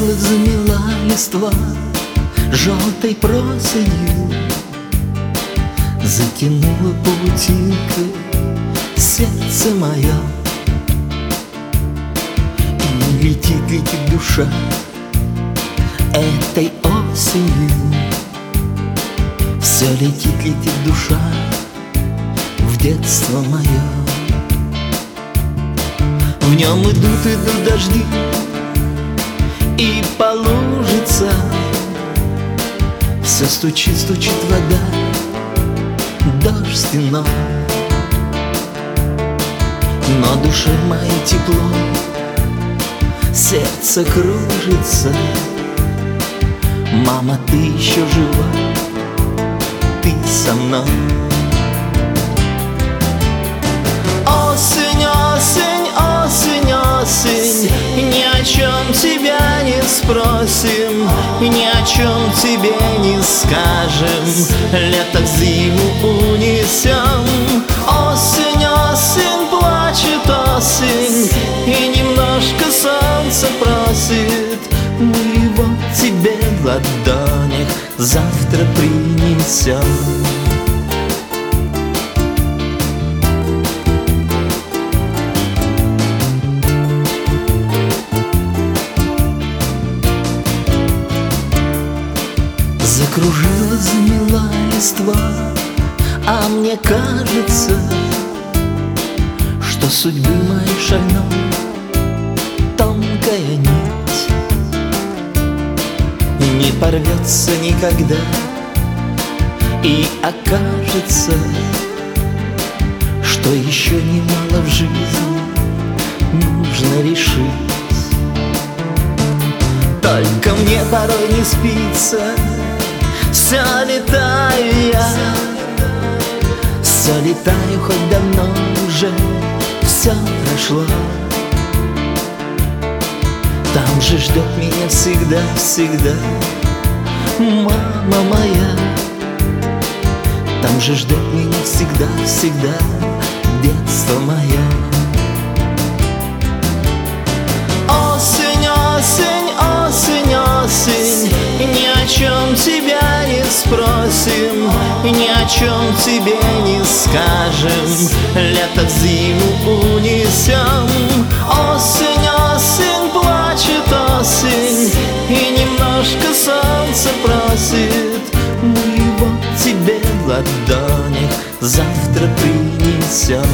Закружилась, замела листва желтой проседью, затянула паутинкой сердце мое. И летит, летит душа этой осенью. Все летит, летит душа в детство мое. В нем идут, идут дожди и по лужице все стучит, стучит вода, дождь стеной. Но душе моей тепло, сердце кружится. Мама, ты еще жива, ты со мной. Осень, осень, осень, осень, ни о чем тебя не спросим, ни о чем тебе не скажем, лето в зиму унесем. Осень, осень, плачет осень, и немножко солнца просит. Мы его тебе в ладонях завтра принесем. Закружилась, замела листва, а мне кажется, что судьбы моей шальной тонкая нить не порвется никогда, и окажется, что еще немало в жизни нужно решить. Только мне порой не спится, все летаю я, все летаю, хоть давно уже все прошло. Там же ждет меня всегда, всегда мама моя. Там же ждет меня всегда, всегда детство мое. Осень, осень, осень, осень, ни о чем тебя не спросим, ни о чем тебе не скажем, лето в зиму унесем. Осень, осень, плачет осень, и немножко солнце просит. Мы его тебе в ладонях завтра принесем.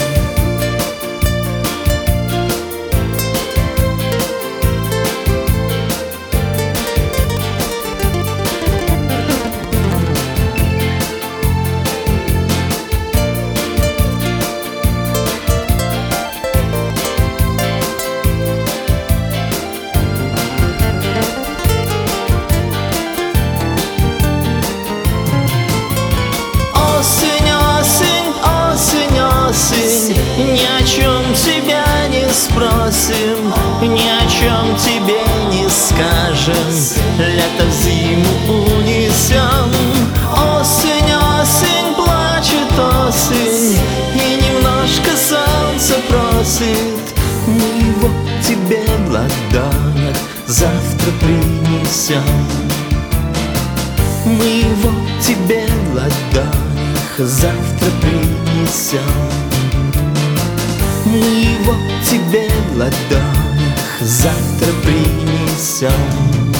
Ни о чем тебя не спросим, ни о чем тебе не скажем, лето в зиму унесем. Осень, осень, плачет осень, и немножко солнца просит. Мы его тебе в ладонях завтра принесем. Мы его тебе в ладонях завтра принесем. Мы его тебе в ладонях завтра принесем.